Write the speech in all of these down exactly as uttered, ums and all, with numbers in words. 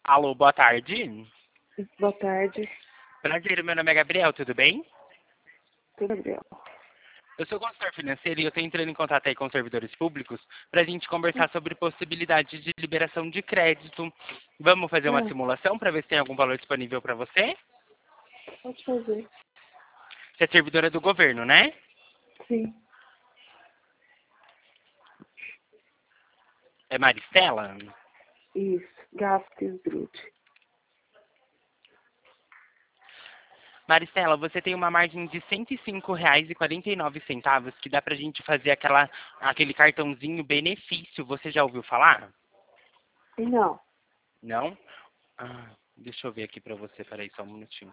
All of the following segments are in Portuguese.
Alô, boa tarde. Boa tarde. Prazer, meu nome é Gabriel, tudo bem? Tudo Gabriel. Eu sou consultor financeiro e eu estou entrando em contato aí com servidores públicos para a gente conversar sobre possibilidade de liberação de crédito. Vamos fazer uma Ah, simulação para ver se tem algum valor disponível para você? pode fazer. Você é servidora do governo, né? Sim. É Maristela? Isso. Gastos Grude. Maristela, você tem uma margem de cento e cinco reais e quarenta e nove centavos que dá para a gente fazer aquela, aquele cartãozinho benefício. Você já ouviu falar? Não. Não? Ah, deixa eu ver aqui para você, peraí só um minutinho.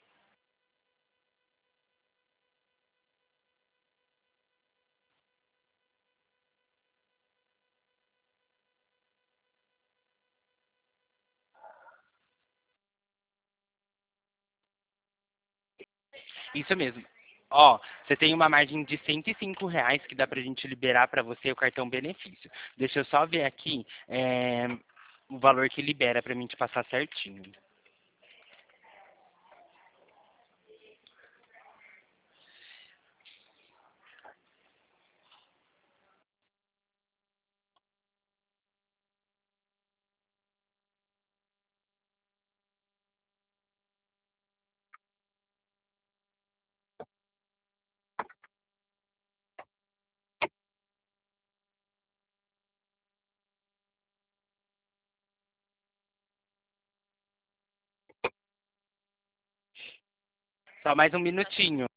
Isso mesmo. Ó, você tem uma margem de cento e cinco reais que dá pra gente liberar para você o cartão benefício. Deixa eu só ver aqui é, o valor que libera pra mim te passar certinho. Só mais um minutinho.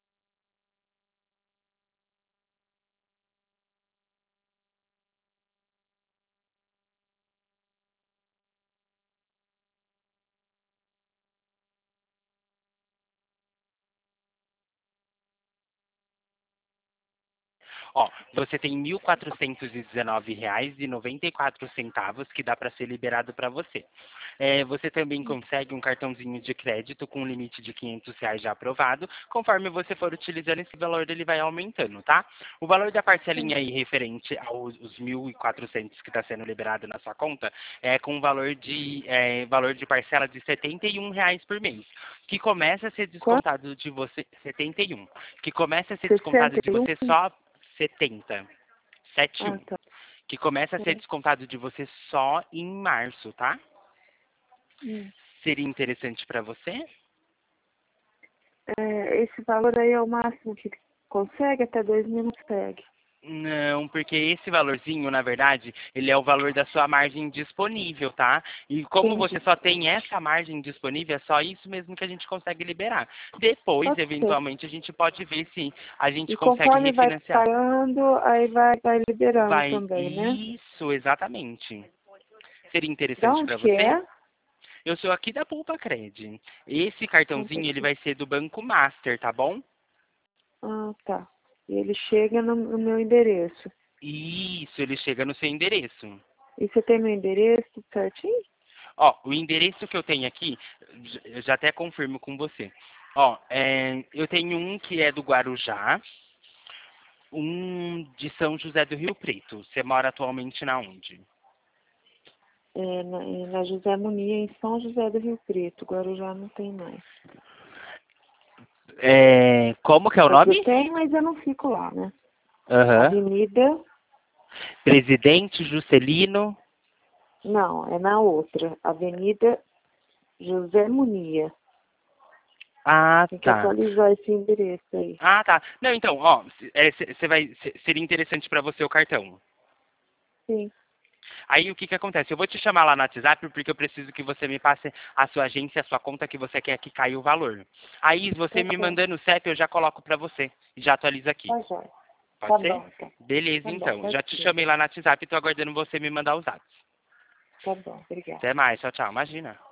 Ó, você tem mil quatrocentos e dezenove reais e noventa e quatro centavos que dá para ser liberado para você. É, você também consegue um cartãozinho de crédito com um limite de quinhentos reais já aprovado. Conforme você for utilizando esse valor, ele vai aumentando, tá? O valor da parcelinha aí referente aos os mil e quatrocentos que está sendo liberado na sua conta é com um valor de, é, valor de parcela de setenta e um reais por mês, que começa a ser Quanto? descontado de você, setenta e um, que começa a ser descontado sessenta de e um? você só setenta, setenta e Ah, um, tá. que começa a ser É. descontado de você só em março, tá? Hum. Seria interessante para você? É, esse valor aí é o máximo que consegue? Até dois mil não consegue. Não, porque esse valorzinho, na verdade, ele é o valor da sua margem disponível, tá? E como você Entendi. só tem essa margem disponível, é só isso mesmo que a gente consegue liberar. Depois, Pode ser. eventualmente, a gente pode ver se a gente E consegue conforme vai refinanciar. pagando, aí vai, vai liberando Vai, também, né? isso, exatamente. Seria Da interessante onde para que você? é? Eu sou aqui da Poupa Cred. Esse Conta cartãozinho, ele aqui. vai ser do Banco Master, tá bom? Ah, tá. E ele chega no, no meu endereço. Isso, ele chega no seu endereço. E você tem meu endereço tudo certinho? Ó, o endereço que eu tenho aqui, j- eu já até confirmo com você. Ó, é, eu tenho um que é do Guarujá, um de São José do Rio Preto. Você mora atualmente na onde? É, na, é na José Munia, em São José do Rio Preto. Guarujá não tem mais. É, como que é o Quer dizer, nome? tem, mas eu não fico lá, né? Aham. Avenida, Presidente Juscelino. não, é na outra. Avenida José Munia. Ah, Tem que tá. atualizar esse endereço aí. Ah, tá. Não, então, ó, se- é, cê- cê vai, cê- seria interessante para você o cartão. Sim, Aí o que que acontece? Eu vou te chamar lá no WhatsApp porque eu preciso que você me passe a sua agência, a sua conta que você quer que caia o valor. Aí você tá me certo. mandando o C E P eu já coloco para você e já atualizo aqui. Tá jóia. Tá Pode ser? bom, então. Beleza, Tá bom, então. Já pode te ser. chamei lá no WhatsApp e tô aguardando você me mandar os dados. Tá bom, obrigada. Até mais. Tchau, tchau. Imagina.